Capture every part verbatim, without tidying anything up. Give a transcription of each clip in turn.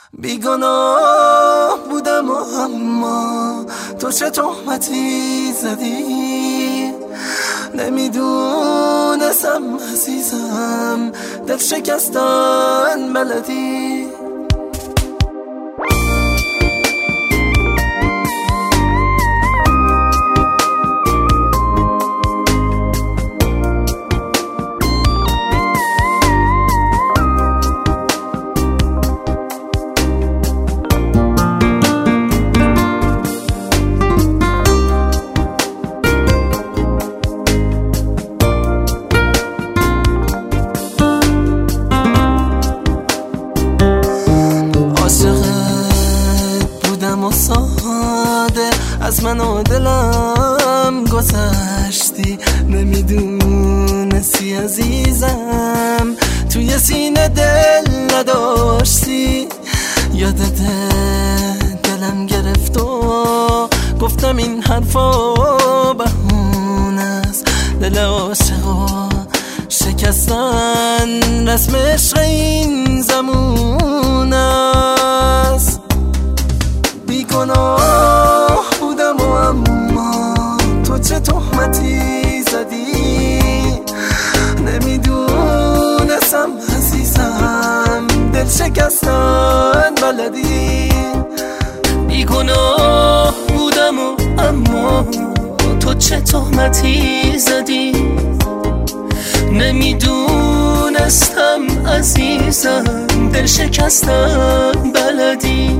بیگناه بودم و اما تو چه تهمتی زدی، نمیدونستم عزیزم دل شکستن بلدی. ساده از من و دلم گذشتی، نمیدونستی عزیزم توی سینه دل نداشتی. یادت دلم گرفت و گفتم این حرفا بهونه است، دل عاشقا شکستن رسم عشق این زمونه است. بیگناه بودم و اما تو چه تهمتی زدی، نمیدونستم عزیزم دل شکستن بلدی. بیگناه بودم و اما تو چه تهمتی زدی، نمیدونستم عزیزم دل شکستن بلدی.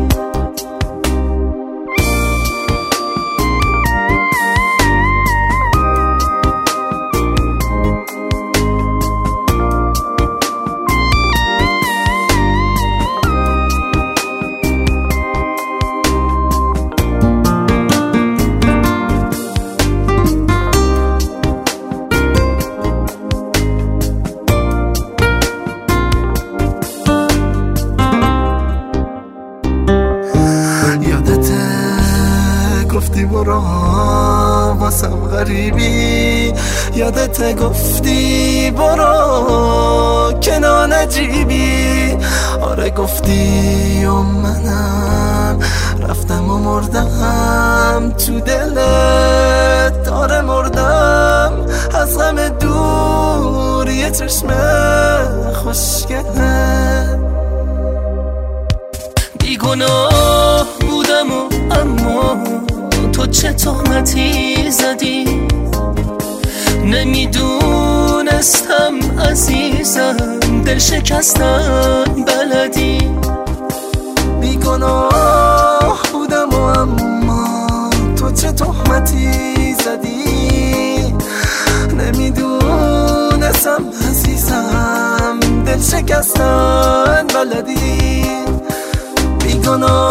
گفتی برو واسم غریبی، یادت گفتی برو کنار نجیبی. آره گفتی و منم رفتم و مردم تو دلت، آره مردم از غم دوری چشم خوشگلت. بیگناه بودم و اما تو چه تهمتی زدی، نمیدونستم عزیزم دل شکستن بلدی. بیگناه بودم و اما تو چه تهمتی زدی، نمیدونستم عزیزم دل شکستن بلدی. بیگناه